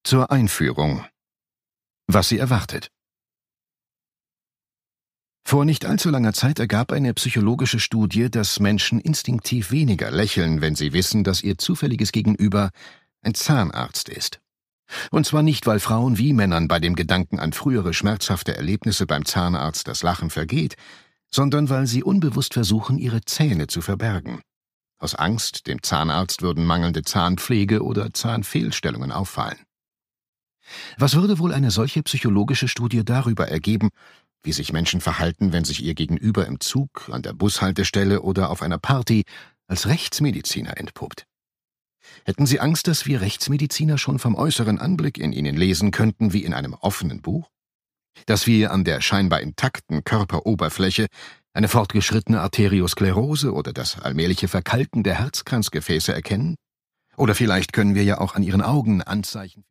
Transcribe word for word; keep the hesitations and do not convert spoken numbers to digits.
Zur Einführung. Was sie erwartet. Vor nicht allzu langer Zeit ergab eine psychologische Studie, dass Menschen instinktiv weniger lächeln, wenn sie wissen, dass ihr zufälliges Gegenüber ein Zahnarzt ist. Und zwar nicht, weil Frauen wie Männern bei dem Gedanken an frühere schmerzhafte Erlebnisse beim Zahnarzt das Lachen vergeht, sondern weil sie unbewusst versuchen, ihre Zähne zu verbergen. Aus Angst, dem Zahnarzt würden mangelnde Zahnpflege oder Zahnfehlstellungen auffallen. Was würde wohl eine solche psychologische Studie darüber ergeben, wie sich Menschen verhalten, wenn sich ihr Gegenüber im Zug, an der Bushaltestelle oder auf einer Party als Rechtsmediziner entpuppt? Hätten Sie Angst, dass wir Rechtsmediziner schon vom äußeren Anblick in ihnen lesen könnten wie in einem offenen Buch? Dass wir an der scheinbar intakten Körperoberfläche eine fortgeschrittene Arteriosklerose oder das allmähliche Verkalken der Herzkranzgefäße erkennen? Oder vielleicht können wir ja auch an ihren Augen Anzeichen